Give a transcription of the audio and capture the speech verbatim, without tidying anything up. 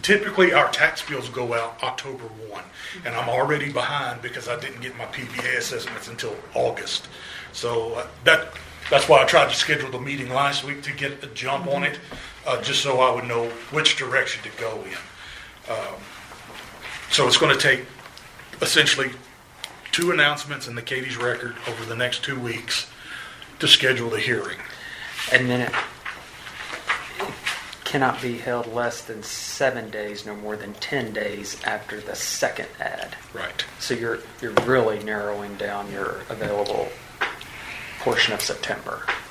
typically our tax bills go out October first, and I'm already behind because I didn't get my P V A assessments until August. So uh, that that's why I tried to schedule the meeting last week to get a jump on it, uh, just so I would know which direction to go in. Um, so it's going to take essentially two announcements in the Katie's Record over the next two weeks to schedule the hearing. And then it cannot be held less than seven days, no more than ten days after the second ad. Right. So you're you're really narrowing down your available portion of September.